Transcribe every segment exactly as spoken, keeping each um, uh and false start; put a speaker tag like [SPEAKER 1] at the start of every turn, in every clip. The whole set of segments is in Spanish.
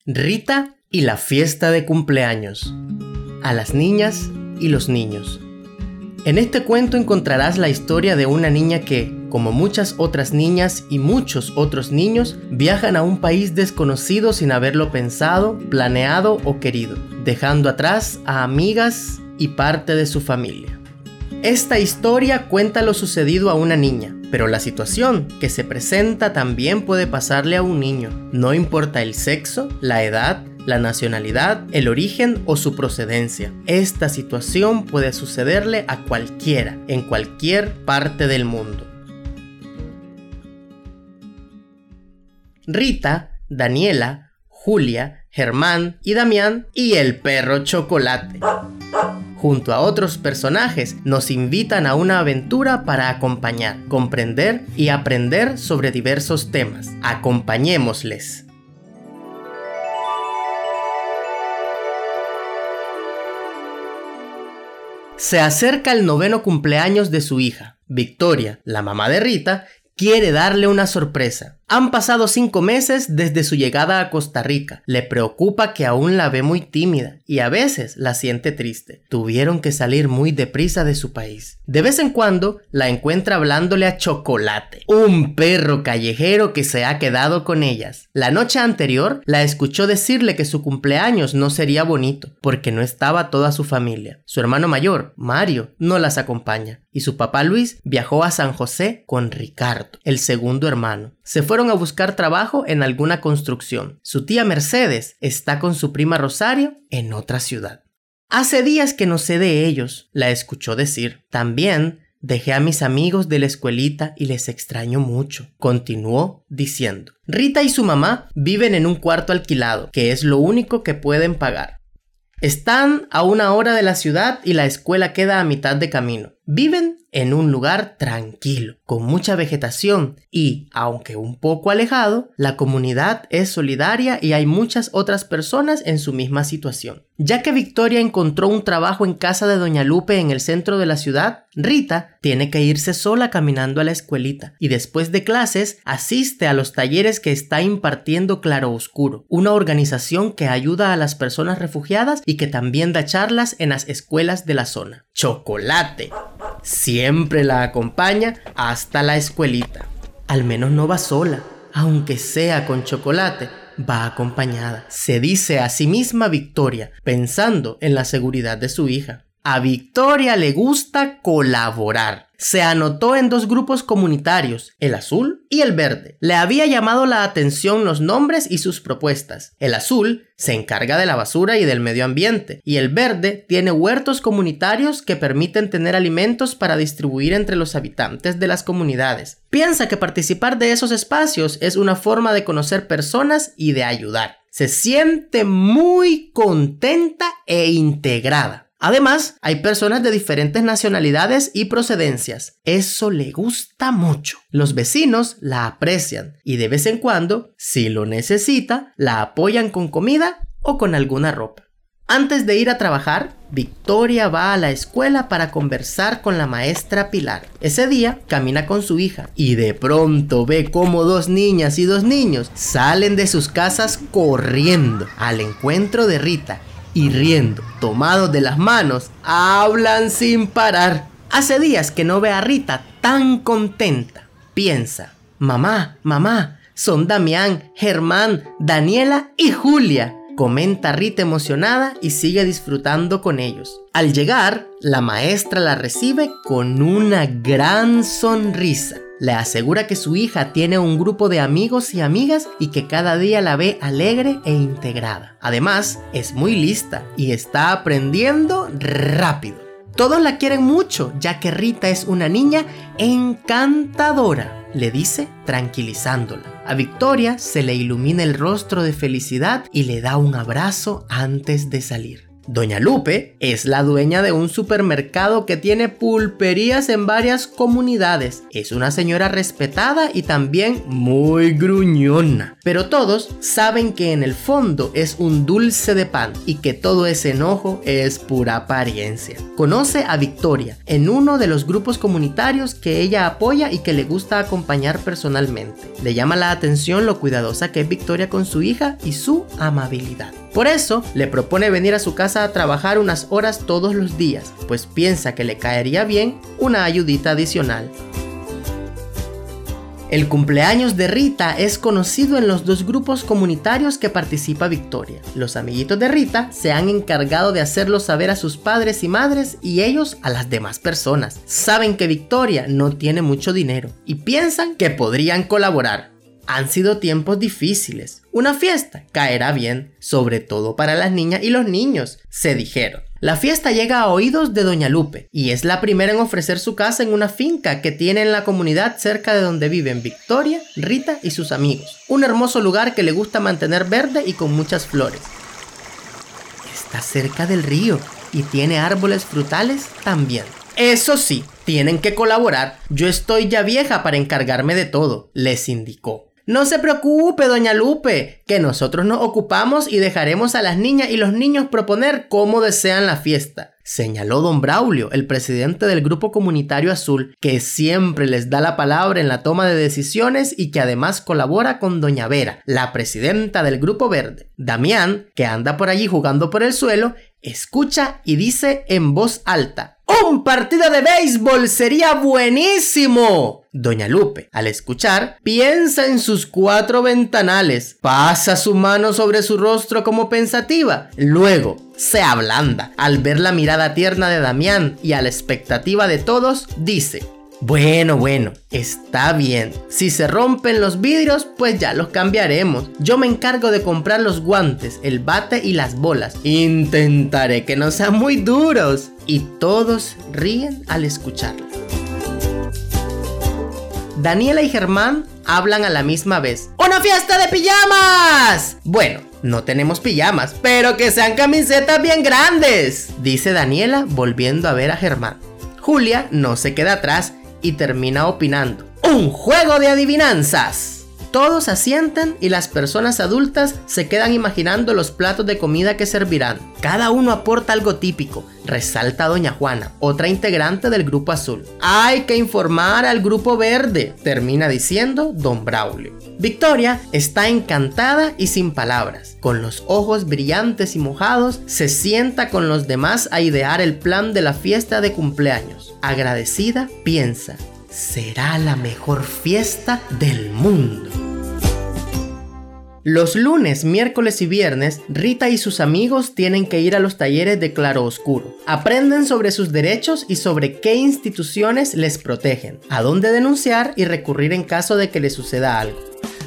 [SPEAKER 1] Rita y la fiesta de cumpleaños. A las niñas y los niños. En este cuento encontrarás la historia de una niña que, como muchas otras niñas y muchos otros niños, viajan a un país desconocido sin haberlo pensado, planeado o querido, dejando atrás a amigas y parte de su familia. Esta historia cuenta lo sucedido a una niña, pero la situación que se presenta también puede pasarle a un niño. No importa el sexo, la edad, la nacionalidad, el origen o su procedencia. Esta situación puede sucederle a cualquiera, en cualquier parte del mundo. Rita, Daniela, Julia, Germán y Damián y el perro Chocolate, junto a otros personajes, nos invitan a una aventura para acompañar, comprender y aprender sobre diversos temas. Acompañémosles. Se acerca el noveno cumpleaños de su hija. Victoria, la mamá de Rita, quiere darle una sorpresa. Han pasado cinco meses desde su llegada a Costa Rica. Le preocupa que aún la ve muy tímida y a veces la siente triste. Tuvieron que salir muy deprisa de su país. De vez en cuando la encuentra hablándole a Chocolate, un perro callejero que se ha quedado con ellas. La noche anterior la escuchó decirle que su cumpleaños no sería bonito porque no estaba toda su familia. Su hermano mayor, Mario, no las acompaña y su papá Luis viajó a San José con Ricardo, el segundo hermano. Se fueron a buscar trabajo en alguna construcción. Su tía Mercedes está con su prima Rosario en otra ciudad. Hace días que no sé de ellos, la escuchó decir. También dejé a mis amigos de la escuelita y les extraño mucho. Continuó diciendo. Rita y su mamá viven en un cuarto alquilado, que es lo único que pueden pagar. Están a una hora de la ciudad y la escuela queda a mitad de camino. Viven en un lugar tranquilo, con mucha vegetación y, aunque un poco alejado, la comunidad es solidaria y hay muchas otras personas en su misma situación. Ya que Victoria encontró un trabajo en casa de Doña Lupe en el centro de la ciudad, Rita tiene que irse sola caminando a la escuelita y después de clases asiste a los talleres que está impartiendo Claro Oscuro, una organización que ayuda a las personas refugiadas y que también da charlas en las escuelas de la zona. Chocolate siempre la acompaña hasta la escuelita. Al menos no va sola, aunque sea con Chocolate, va acompañada. Se dice a sí misma Victoria, pensando en la seguridad de su hija. A Victoria le gusta colaborar. Se anotó en dos grupos comunitarios, el azul y el verde. Le había llamado la atención los nombres y sus propuestas. El azul se encarga de la basura y del medio ambiente, y el verde tiene huertos comunitarios que permiten tener alimentos para distribuir entre los habitantes de las comunidades. Piensa que participar de esos espacios es una forma de conocer personas y de ayudar. Se siente muy contenta e integrada. Además, hay personas de diferentes nacionalidades y procedencias. Eso le gusta mucho. Los vecinos la aprecian y de vez en cuando, si lo necesita, la apoyan con comida o con alguna ropa. Antes de ir a trabajar, Victoria va a la escuela para conversar con la maestra Pilar. Ese día camina con su hija y de pronto ve cómo dos niñas y dos niños salen de sus casas corriendo al encuentro de Rita. Y riendo, tomados de las manos, hablan sin parar. Hace días que no ve a Rita tan contenta. Piensa, mamá, mamá, son Damián, Germán, Daniela y Julia. Comenta Rita emocionada y sigue disfrutando con ellos. Al llegar, la maestra la recibe con una gran sonrisa. Le asegura que su hija tiene un grupo de amigos y amigas y que cada día la ve alegre e integrada. Además, es muy lista y está aprendiendo rápido. Todos la quieren mucho, ya que Rita es una niña encantadora, le dice tranquilizándola. A Victoria se le ilumina el rostro de felicidad y le da un abrazo antes de salir. Doña Lupe es la dueña de un supermercado que tiene pulperías en varias comunidades. Es una señora respetada y también muy gruñona. Pero todos saben que en el fondo es un dulce de pan y que todo ese enojo es pura apariencia. Conoce a Victoria en uno de los grupos comunitarios que ella apoya y que le gusta acompañar personalmente. Le llama la atención lo cuidadosa que es Victoria con su hija y su amabilidad. Por eso le propone venir a su casa a trabajar unas horas todos los días, pues piensa que le caería bien una ayudita adicional. El cumpleaños de Rita es conocido en los dos grupos comunitarios que participa Victoria. Los amiguitos de Rita se han encargado de hacerlo saber a sus padres y madres y ellos a las demás personas. Saben que Victoria no tiene mucho dinero y piensan que podrían colaborar. Han sido tiempos difíciles. Una fiesta caerá bien, sobre todo para las niñas y los niños, se dijeron. La fiesta llega a oídos de Doña Lupe y es la primera en ofrecer su casa en una finca que tiene en la comunidad cerca de donde viven Victoria, Rita y sus amigos. Un hermoso lugar que le gusta mantener verde y con muchas flores. Está cerca del río y tiene árboles frutales también. Eso sí, tienen que colaborar. Yo estoy ya vieja para encargarme de todo, les indicó. No se preocupe, Doña Lupe, que nosotros nos ocupamos y dejaremos a las niñas y los niños proponer cómo desean la fiesta, señaló don Braulio, el presidente del Grupo Comunitario Azul, que siempre les da la palabra en la toma de decisiones y que además colabora con doña Vera, la presidenta del Grupo Verde. Damián, que anda por allí jugando por el suelo, escucha y dice en voz alta: ¡un partido de béisbol sería buenísimo! Doña Lupe, al escuchar, piensa en sus cuatro ventanales, pasa su mano sobre su rostro como pensativa, luego se ablanda al ver la mirada tierna de Damián y a la expectativa de todos, dice: Bueno, bueno, está bien. Si se rompen los vidrios, pues ya los cambiaremos. Yo me encargo de comprar los guantes, el bate y las bolas. Intentaré que no sean muy duros. Y todos ríen al escucharlo. Daniela y Germán hablan a la misma vez. ¡Una fiesta de pijamas! Bueno, no tenemos pijamas, pero que sean camisetas bien grandes, dice Daniela volviendo a ver a Germán. Julia no se queda atrás y termina opinando: ¡un juego de adivinanzas! Todos asienten y las personas adultas se quedan imaginando los platos de comida que servirán. Cada uno aporta algo típico, resalta doña Juana, otra integrante del Grupo Azul. Hay que informar al Grupo Verde, termina diciendo don Braulio. Victoria está encantada y sin palabras. Con los ojos brillantes y mojados, se sienta con los demás a idear el plan de la fiesta de cumpleaños. Agradecida, piensa: será la mejor fiesta del mundo. Los lunes, miércoles y viernes, Rita y sus amigos tienen que ir a los talleres de claroscuro. Aprenden sobre sus derechos y sobre qué instituciones les protegen, a dónde denunciar y recurrir en caso de que les suceda algo.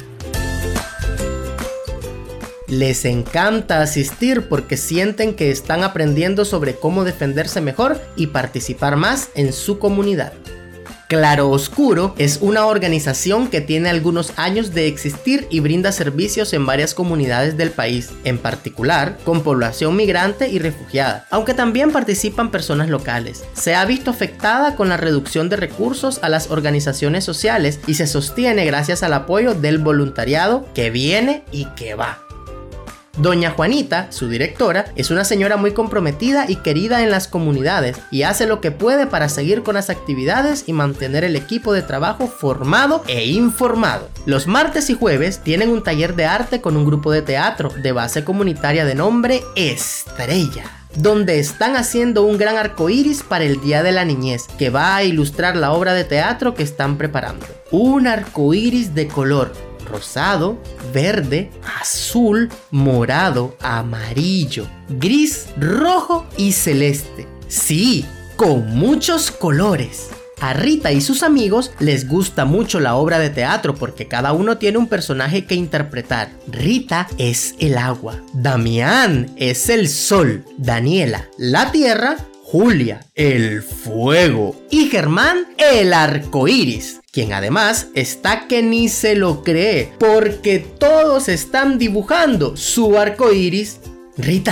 [SPEAKER 1] Les encanta asistir porque sienten que están aprendiendo sobre cómo defenderse mejor y participar más en su comunidad. Claroscuro es una organización que tiene algunos años de existir y brinda servicios en varias comunidades del país, en particular con población migrante y refugiada, aunque también participan personas locales. Se ha visto afectada con la reducción de recursos a las organizaciones sociales y se sostiene gracias al apoyo del voluntariado que viene y que va. Doña Juanita, su directora, es una señora muy comprometida y querida en las comunidades y hace lo que puede para seguir con las actividades y mantener el equipo de trabajo formado e informado. Los martes y jueves tienen un taller de arte con un grupo de teatro de base comunitaria de nombre Estrella, donde están haciendo un gran arcoíris para el Día de la Niñez, que va a ilustrar la obra de teatro que están preparando. Un arcoíris de color rosado, verde, azul, morado, amarillo, gris, rojo y celeste. Sí, con muchos colores. A Rita y sus amigos les gusta mucho la obra de teatro porque cada uno tiene un personaje que interpretar. Rita es el agua, Damián es el sol, Daniela la tierra, Julia el fuego y Germán el arcoíris, quien además está que ni se lo cree porque todos están dibujando su arcoíris. Rita,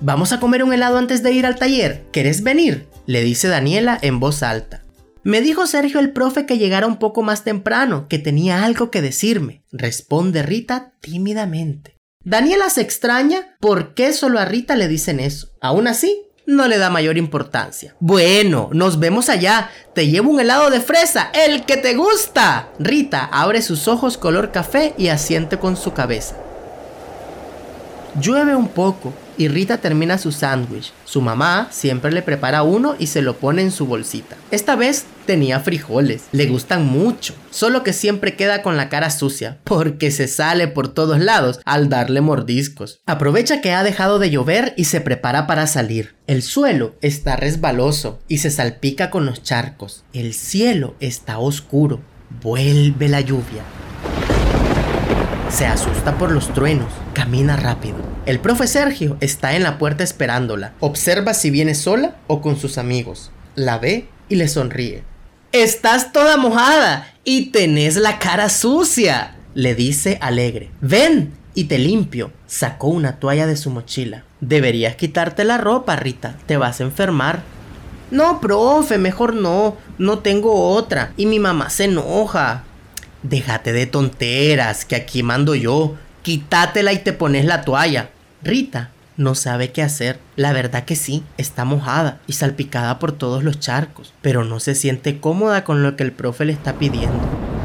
[SPEAKER 1] vamos a comer un helado antes de ir al taller. ¿Querés venir?, le dice Daniela en voz alta. Me dijo Sergio el profe que llegara un poco más temprano, que tenía algo que decirme, responde Rita tímidamente. Daniela se extraña por qué solo a Rita le dicen eso. Aún así, no le da mayor importancia. Bueno, nos vemos allá. Te llevo un helado de fresa, el que te gusta. Rita abre sus ojos color café y asiente con su cabeza. Llueve un poco y Rita termina su sándwich. Su mamá siempre le prepara uno y se lo pone en su bolsita. Esta vez tenía frijoles, le gustan mucho, solo que siempre queda con la cara sucia porque se sale por todos lados al darle mordiscos. Aprovecha que ha dejado de llover y se prepara para salir. El suelo está resbaloso y se salpica con los charcos. El cielo está oscuro. Vuelve la lluvia. Se asusta por los truenos, camina rápido. El profe Sergio está en la puerta esperándola. Observa si viene sola o con sus amigos. La ve y le sonríe. ¡Estás toda mojada y tenés la cara sucia!, le dice alegre. ¡Ven y te limpio! Sacó una toalla de su mochila. Deberías quitarte la ropa, Rita, te vas a enfermar. No, profe, mejor no, no tengo otra y mi mamá se enoja. Déjate de tonteras, que aquí mando yo. Quítatela y te pones la toalla. Rita no sabe qué hacer. La verdad que sí, está mojada y salpicada por todos los charcos, pero no se siente cómoda con lo que el profe le está pidiendo.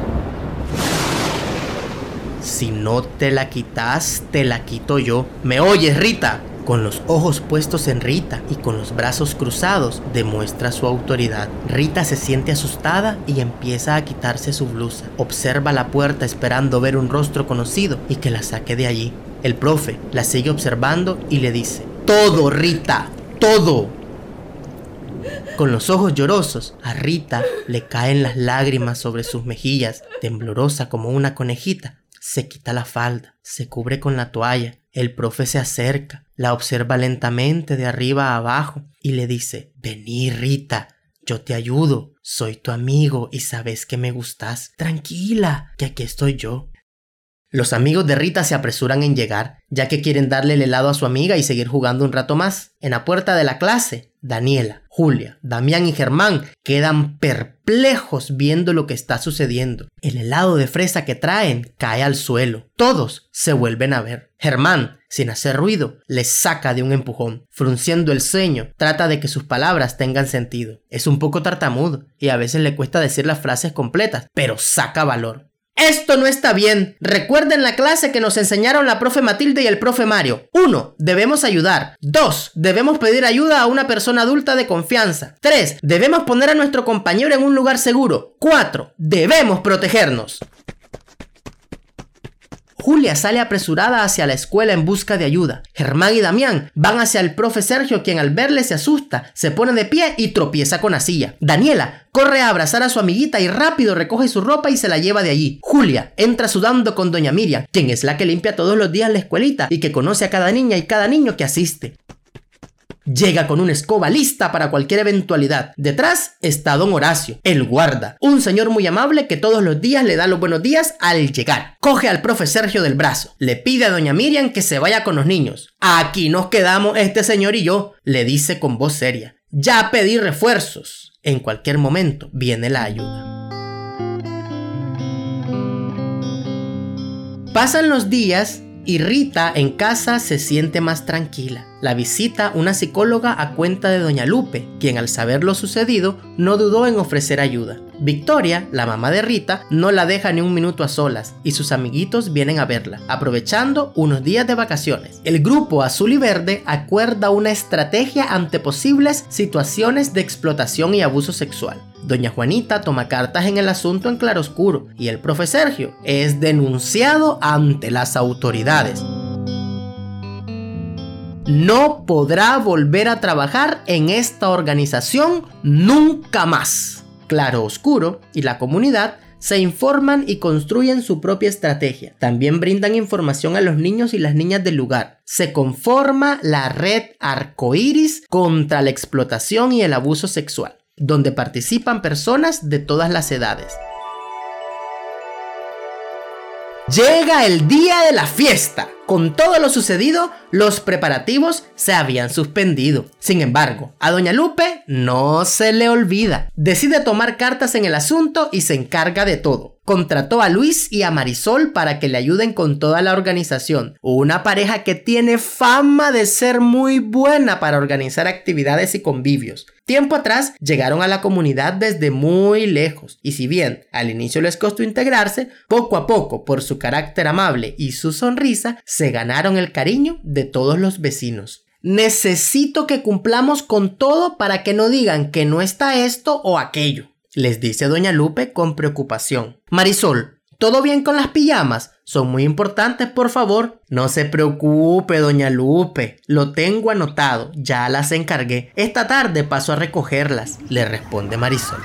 [SPEAKER 1] Si no te la quitas, te la quito yo. ¿Me oyes, Rita? Con los ojos puestos en Rita y con los brazos cruzados, demuestra su autoridad. Rita se siente asustada y empieza a quitarse su blusa. Observa la puerta esperando ver un rostro conocido y que la saque de allí. El profe la sigue observando y le dice: ¡Todo, Rita! ¡Todo! Con los ojos llorosos, a Rita le caen las lágrimas sobre sus mejillas. Temblorosa como una conejita, se quita la falda, se cubre con la toalla. El profe se acerca, la observa lentamente de arriba a abajo y le dice: Vení, Rita, yo te ayudo, soy tu amigo y sabes que me gustas. Tranquila, que aquí estoy yo. Los amigos de Rita se apresuran en llegar, ya que quieren darle el helado a su amiga y seguir jugando un rato más. En la puerta de la clase, Daniela, Julia, Damián y Germán quedan perplejos viendo lo que está sucediendo. El helado de fresa que traen cae al suelo. Todos se vuelven a ver. Germán, sin hacer ruido, les saca de un empujón. Frunciendo el ceño, trata de que sus palabras tengan sentido. Es un poco tartamudo y a veces le cuesta decir las frases completas, pero saca valor. Esto no está bien. Recuerden la clase que nos enseñaron la profe Matilde y el profe Mario. uno. Debemos ayudar. dos. Debemos pedir ayuda a una persona adulta de confianza. tres. Debemos poner a nuestro compañero en un lugar seguro. cuatro. Debemos protegernos. Julia sale apresurada hacia la escuela en busca de ayuda. Germán y Damián van hacia el profe Sergio, quien al verle se asusta, se pone de pie y tropieza con la silla. Daniela corre a abrazar a su amiguita y rápido recoge su ropa y se la lleva de allí. Julia entra sudando con doña Miriam, quien es la que limpia todos los días la escuelita y que conoce a cada niña y cada niño que asiste. Llega con una escoba lista para cualquier eventualidad. Detrás está don Horacio, el guarda, un señor muy amable que todos los días le da los buenos días al llegar. Coge al profe Sergio del brazo, le pide a doña Miriam que se vaya con los niños. Aquí nos quedamos este señor y yo, le dice con voz seria. Ya pedí refuerzos. En cualquier momento viene la ayuda. Pasan los días y Rita en casa se siente más tranquila. La visita una psicóloga a cuenta de doña Lupe, quien al saber lo sucedido no dudó en ofrecer ayuda. Victoria, la mamá de Rita, no la deja ni un minuto a solas y sus amiguitos vienen a verla, aprovechando unos días de vacaciones. El grupo azul y verde acuerda una estrategia ante posibles situaciones de explotación y abuso sexual. Doña Juanita toma cartas en el asunto en claroscuro y el profe Sergio es denunciado ante las autoridades. No podrá volver a trabajar en esta organización nunca más. Claro Oscuro y la comunidad se informan y construyen su propia estrategia. También brindan información a los niños y las niñas del lugar. Se conforma la red Arcoíris contra la explotación y el abuso sexual, donde participan personas de todas las edades. Llega el día de la fiesta. Con todo lo sucedido, los preparativos se habían suspendido. Sin embargo, a doña Lupe no se le olvida. Decide tomar cartas en el asunto y se encarga de todo. Contrató a Luis y a Marisol para que le ayuden con toda la organización. Una pareja que tiene fama de ser muy buena para organizar actividades y convivios. Tiempo atrás llegaron a la comunidad desde muy lejos y si bien al inicio les costó integrarse, poco a poco por su carácter amable y su sonrisa se ganaron el cariño de todos los vecinos. Necesito que cumplamos con todo para que no digan que no está esto o aquello, les dice doña Lupe con preocupación. Marisol, ¿todo bien con las pijamas? Son muy importantes, por favor. No se preocupe, doña Lupe. Lo tengo anotado. Ya las encargué. Esta tarde paso a recogerlas, le responde Marisol.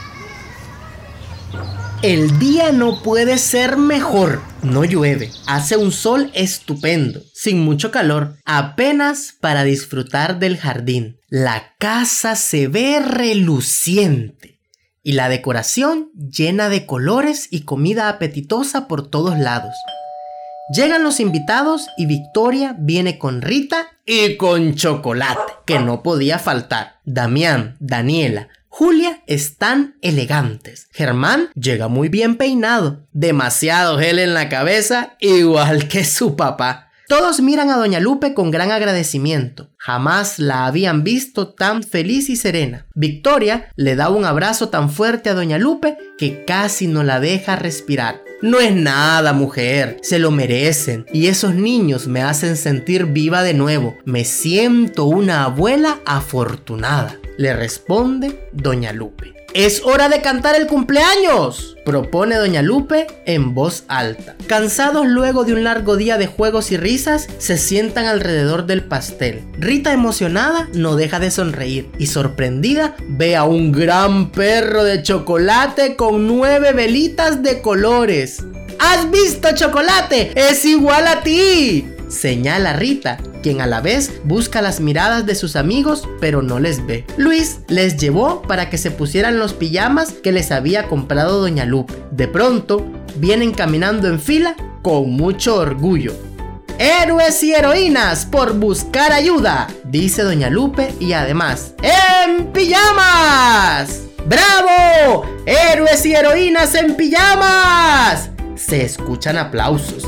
[SPEAKER 1] El día no puede ser mejor. No llueve. Hace un sol estupendo, sin mucho calor. Apenas para disfrutar del jardín. La casa se ve reluciente. Y la decoración llena de colores y comida apetitosa por todos lados. Llegan los invitados y Victoria viene con Rita y con chocolate, que no podía faltar. Damián, Daniela, Julia están elegantes. Germán llega muy bien peinado, demasiado gel en la cabeza, igual que su papá. Todos miran a doña Lupe con gran agradecimiento. Jamás la habían visto tan feliz y serena. Victoria le da un abrazo tan fuerte a doña Lupe que casi no la deja respirar. No es nada, mujer, se lo merecen. Y esos niños me hacen sentir viva de nuevo. Me siento una abuela afortunada, le responde doña Lupe. ¡Es hora de cantar el cumpleaños!, propone doña Lupe en voz alta. Cansados luego de un largo día de juegos y risas, se sientan alrededor del pastel. Rita, emocionada, no deja de sonreír y sorprendida ve a un gran perro de chocolate con nueve velitas de colores. ¿Has visto, Chocolate? ¡Es igual a ti!, señala Rita, quien a la vez busca las miradas de sus amigos pero no les ve. Luis les llevó para que se pusieran los pijamas que les había comprado doña Lupe. De pronto vienen caminando en fila con mucho orgullo. ¡Héroes y heroínas por buscar ayuda!, dice doña Lupe, y además ¡en pijamas! ¡Bravo! ¡Héroes y heroínas en pijamas! Se escuchan aplausos.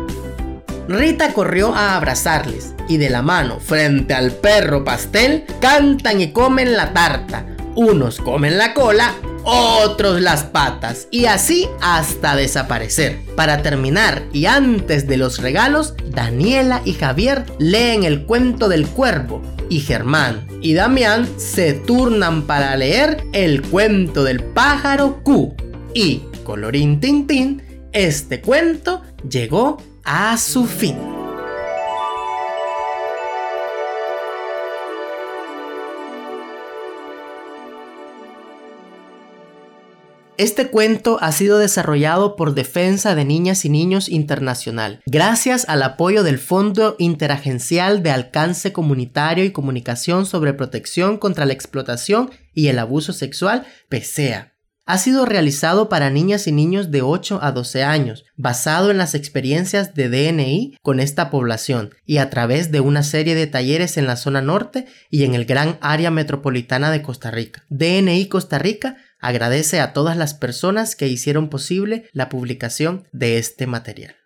[SPEAKER 1] Rita corrió a abrazarles y de la mano, frente al perro pastel, cantan y comen la tarta. Unos comen la cola, otros las patas, y así hasta desaparecer. Para terminar, y antes de los regalos, Daniela y Javier leen el cuento del cuervo, y Germán y Damián se turnan para leer el cuento del pájaro Q. Y, colorín tintín, este cuento llegó a su fin. Este cuento ha sido desarrollado por Defensa de Niñas y Niños Internacional, gracias al apoyo del Fondo Interagencial de Alcance Comunitario y Comunicación sobre Protección contra la Explotación y el Abuso Sexual, PESEA. Ha sido realizado para niñas y niños de ocho a doce años, basado en las experiencias de D N I con esta población y a través de una serie de talleres en la zona norte y en el gran área metropolitana de Costa Rica. D N I Costa Rica agradece a todas las personas que hicieron posible la publicación de este material.